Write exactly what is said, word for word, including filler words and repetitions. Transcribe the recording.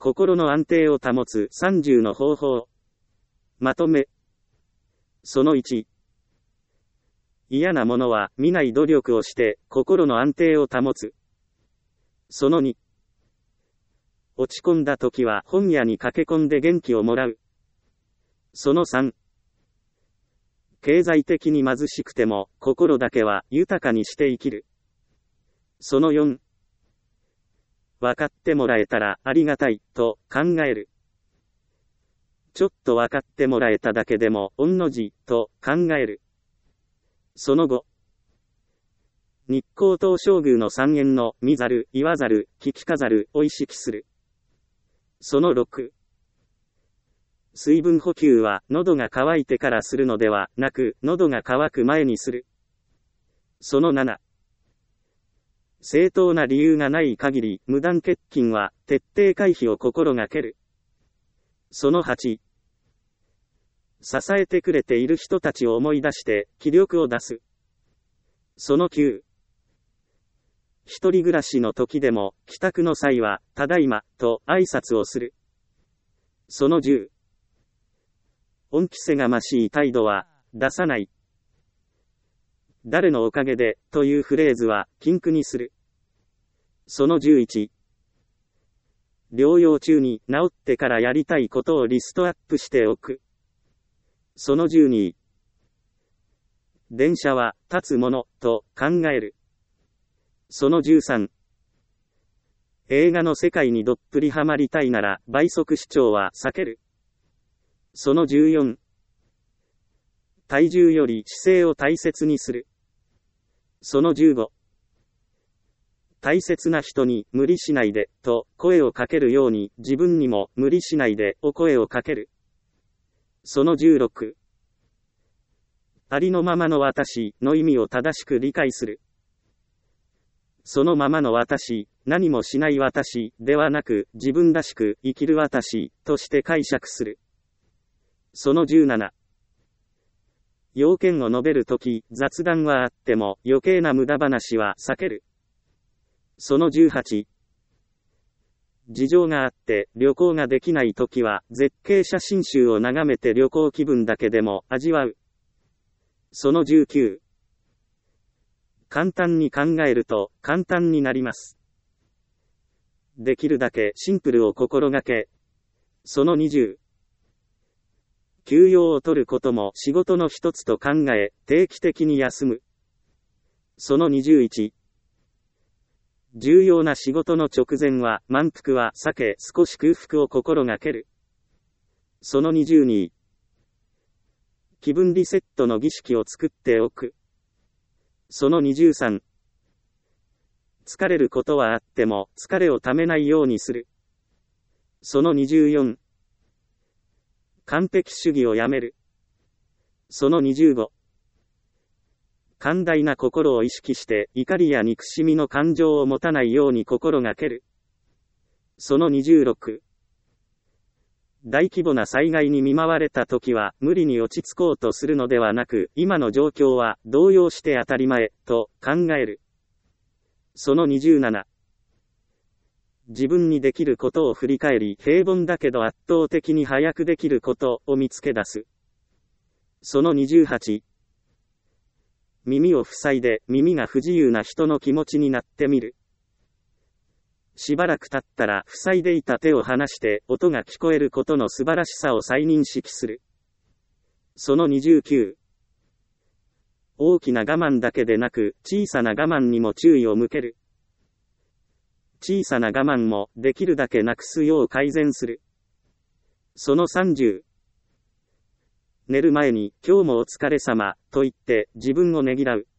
心の安定を保つさんじゅうの方法。まとめ。そのいち。嫌なものは見ない努力をして心の安定を保つ。そのに。落ち込んだ時は本屋に駆け込んで元気をもらう。そのさん。経済的に貧しくても心だけは豊かにして生きる。そのよん。分かってもらえたらありがたいと考える。ちょっと分かってもらえただけでも御の字と考える。そのご。日光東照宮の三縁の見ざる、言わざる、聞き飾るを意識する。そのろく。水分補給は喉が渇いてからするのではなく、喉が渇く前にする。そのなな。正当な理由がない限り、無断欠勤は徹底回避を心がける。そのはち。支えてくれている人たちを思い出して気力を出す。そのきゅう。一人暮らしの時でも帰宅の際はただいまと挨拶をする。そのじゅう。恩着せがましい態度は出さない。誰のおかげでというフレーズは禁句にする。そのじゅういち。療養中に治ってからやりたいことをリストアップしておく。そのじゅうに。電車は立つものと考える。そのじゅうさん。映画の世界にどっぷりハマりたいなら倍速視聴は避ける。そのじゅうよん。体重より姿勢を大切にする。そのじゅうご。大切な人に無理しないでと声をかけるように自分にも無理しないでお声をかける。そのじゅうろく。ありのままの私の意味を正しく理解する。そのままの私、何もしない私ではなく自分らしく生きる私として解釈する。そのじゅうなな。要件を述べるとき雑談はあっても余計な無駄話は避ける。そのじゅうはち。事情があって旅行ができないときは絶景写真集を眺めて旅行気分だけでも味わう。そのじゅうきゅう。簡単に考えると簡単になります。できるだけシンプルを心がけ。そのにじゅう。休養を取ることも仕事の一つと考え、定期的に休む。そのにじゅういち。重要な仕事の直前は満腹は避け少し空腹を心がける。そのにじゅうに。気分リセットの儀式を作っておく。そのにじゅうさん。疲れることはあっても疲れをためないようにする。そのにじゅうよん。完璧主義をやめる。そのにじゅうご。寛大な心を意識して怒りや憎しみの感情を持たないように心がける。そのにじゅうろく。大規模な災害に見舞われたときは無理に落ち着こうとするのではなく今の状況は動揺して当たり前と考える。そのにじゅうなな。自分にできることを振り返り平凡だけど圧倒的に早くできることを見つけ出す。そのにじゅうはち。耳を塞いで耳が不自由な人の気持ちになってみる。しばらく経ったら塞いでいた手を離して音が聞こえることの素晴らしさを再認識する。そのにじゅうきゅう。大きな我慢だけでなく小さな我慢にも注意を向ける。小さな我慢もできるだけなくすよう改善する。そのさんじゅう。寝る前に今日もお疲れ様と言って自分をねぎらう。